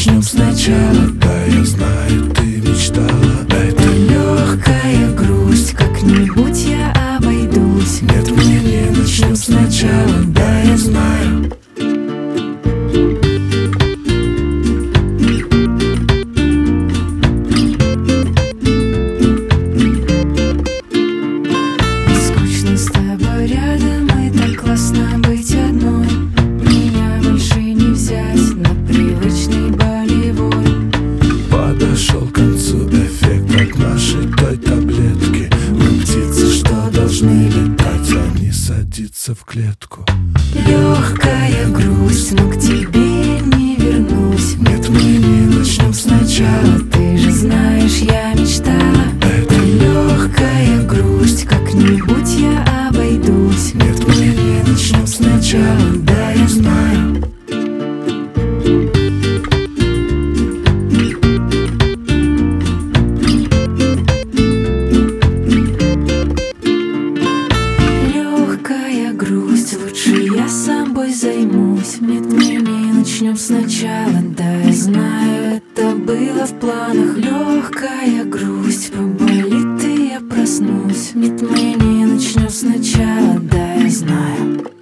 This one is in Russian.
начнем сначала. Да, я знаю, ты мечтала. Это легкая грусть, как-нибудь я обойдусь. нет, мы не начнем сначала. Да, я знаю. Скучно с тобой рядом, и так классно быть одной. Меня больше не взять на привычный болевой. Подошел к концу эффект от нашей той таблетки. Мы птицы, что должны летать, а не садиться в клетку. Легкая грусть, но к тебе не вернусь. Нет, мы не начнем сначала. Ты же знаешь, я мечтала. Это Легкая грусть, как-нибудь я обойдусь. нет, мы не начнем сначала. Да, я знаю. Легкая грусть, лучше я собой займусь. Нет, мы не начнем сначала. Да, я знаю, это было в планах. Легкая грусть, поболит и я проснусь. Нет, мы не начнем сначала. Да, я знаю.